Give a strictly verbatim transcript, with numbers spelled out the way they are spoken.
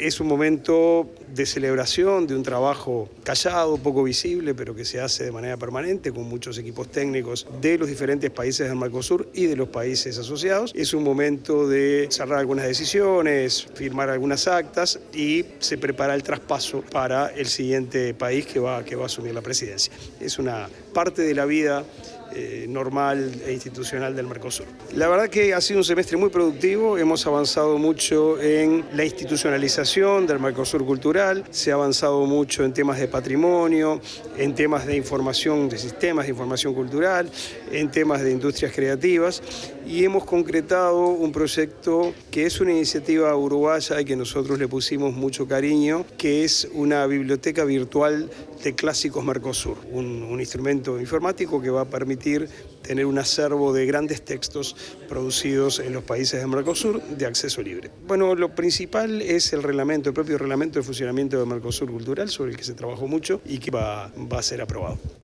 Es un momento de celebración de un trabajo callado, poco visible, pero que se hace de manera permanente con muchos equipos técnicos de los diferentes países del Mercosur y de los países asociados. Es un momento de cerrar algunas decisiones, firmar algunas actas y se prepara el traspaso para el siguiente país que va, que va a asumir la presidencia. Es una parte de la vida Eh, normal e institucional del Mercosur. La verdad que ha sido un semestre muy productivo, hemos avanzado mucho en la institucionalización del Mercosur cultural, se ha avanzado mucho en temas de patrimonio, en temas de información, de sistemas de información cultural, en temas de industrias creativas y hemos concretado un proyecto que es una iniciativa uruguaya y que nosotros le pusimos mucho cariño, que es una biblioteca virtual de clásicos Mercosur, un, un instrumento informático que va a permitir tener un acervo de grandes textos producidos en los países del Mercosur de acceso libre. Bueno, lo principal es el reglamento, el propio reglamento de funcionamiento del Mercosur cultural, sobre el que se trabajó mucho y que va, va a ser aprobado.